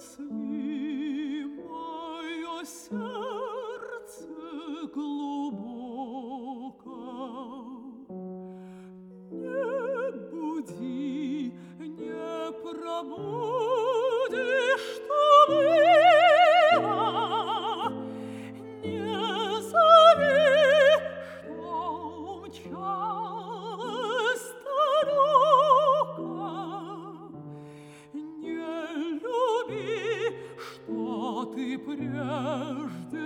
Засни, мое сердце глубоко, не буди, не пробудишь, что было, не зови, что умчалось далеко, не люби, что ты прежде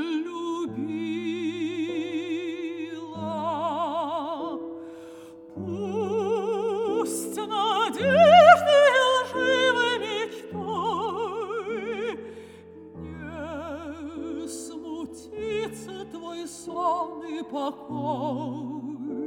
любила. Пусть надежды лживой мечтой не смутится твой сон и покой.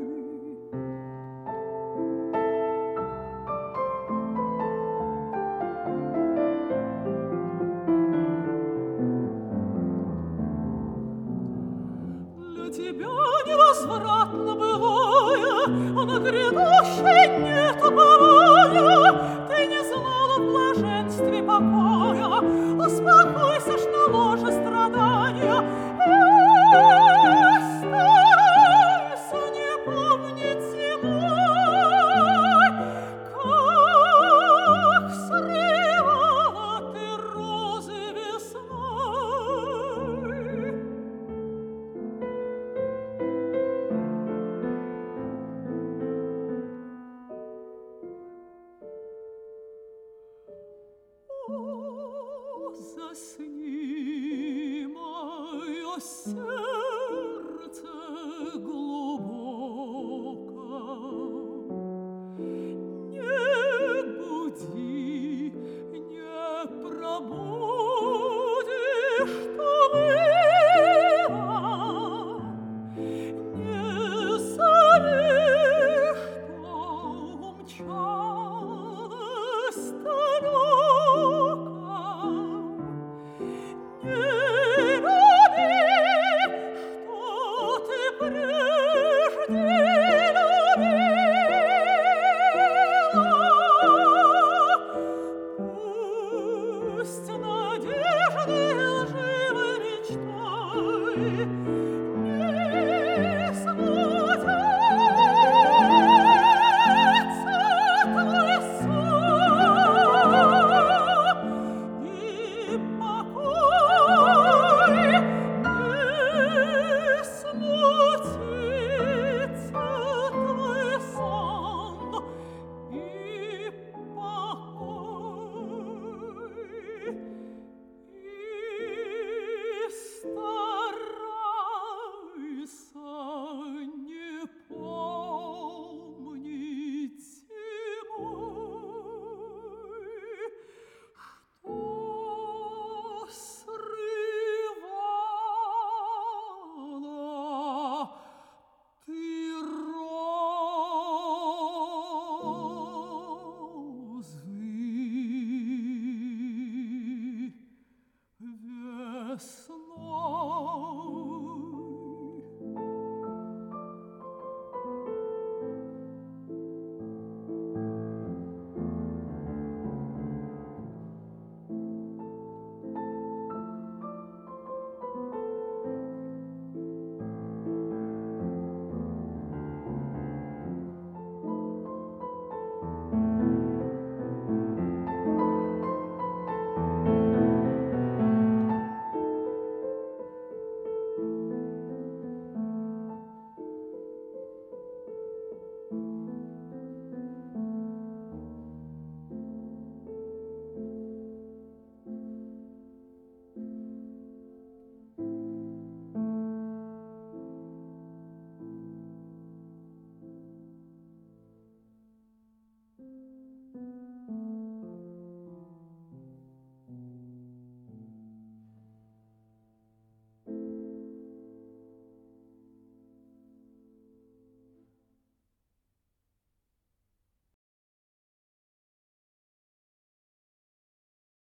Для тебя невозвратно былое, на грядущее нет упования. Ты не знала в блаженстве покоя, успокойся ж на ложе страдания. Старайся не помнить зимой, как срывала ты розы весной. Засни, мое сердце глубоко, не буди, не пробудишь, что было, не зови, что умчалось далеко. Не люби, что ты прежде любила. Пусть надежды лживой мечтой не смутится твой сон и покой, не смутится твой сон и покой, и старайся не помнить зимой, что срывала ты розы весной.